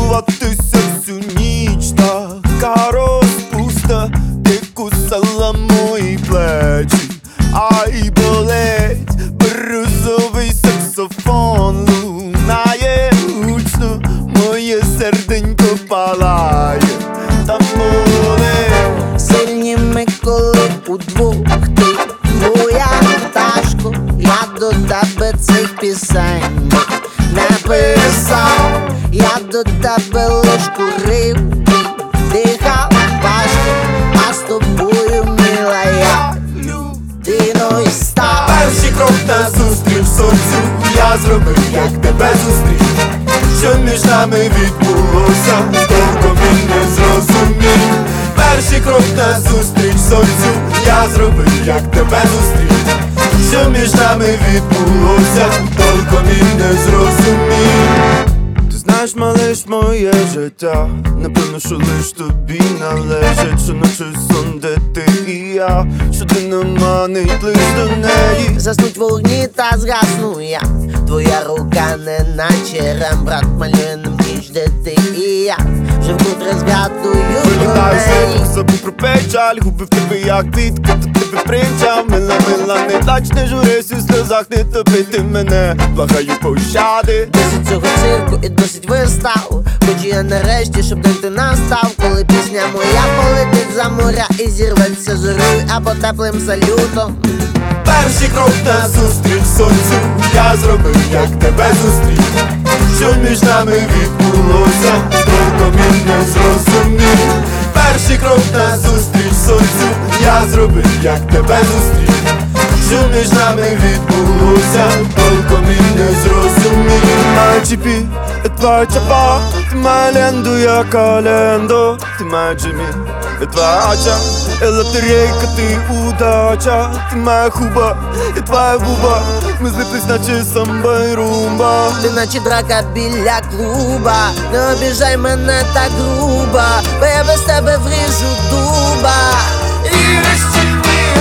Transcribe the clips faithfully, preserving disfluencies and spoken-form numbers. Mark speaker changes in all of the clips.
Speaker 1: цілуватися всю ніч. Така розпуста, ти кусала мої плечі. Ай, болить, брюзовий саксофон лунає гучно, моє серденько палає, та болить.
Speaker 2: Сильні ми коли удвох, ти моя пташко, я до тебе цих пісень не писав, я до тебе лиш курив, дихав важко, а з тобою мила я людиною став.
Speaker 1: Перший крок назустріч сонцю я зробив, як тебе зустрів. Що між нами відбулося, толком і не зрозумів. Перший крок назустріч сонцю я зробив, як тебе зустрів. Що між нами відбулося, толком і не зрозумів. Ти знаєш, малиш, моє життя, напевно, що лиш тобі належить. Щоночі сон, де ти і я, що ти не манить лиш до неї.
Speaker 2: Заснуть вогні та згасну я, твоя рука не наче Рембрандт малює нам ніч, де ти і я, вже вкотре згадую про неї.
Speaker 1: Забув про печаль, губив тебе як квітка, до тебе примчав. Мила, мила, не плач, не журись, у сльозах не топити мене, благаю пощади.
Speaker 2: Досить цього цирку і досить вистав, хочу я нарешті, щоб день ти настав, коли пісня моя полетить за моря і зірветься зорою або теплим салютом.
Speaker 1: Перший крок назустріч сонцю я зробив, як тебе зустрів. Що між нами відбулося, толком і не зрозумів. Перший крок назустріч сонцю я зробив, як тебе зустрів. Що між нами відбулося, толком і не зрозумів. Моя чіпі, я твоя чапа, ти моя ленду, я календу. Ти моя Джимі, я твоя ача, я лотерейка, ти удача. Ти моя хуба, я твоя губа, ми злиплись, наче самба і румба.
Speaker 2: Ти наче драка біля клуба, не обіжай мене так грубо, бо я без тебе вріжу дуба.
Speaker 1: Віриш чи ні?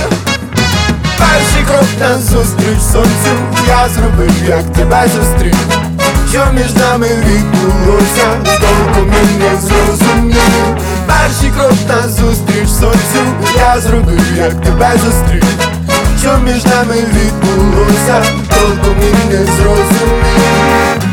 Speaker 1: Перший крок назустріч сонцю я зробив, як тебе зустрів. Що між нами відбулося, толком і не зрозумів. Перший крок назустріч сонцю я зробив, як тебе зустрів. Що між нами відбулося, толком і не зрозумів.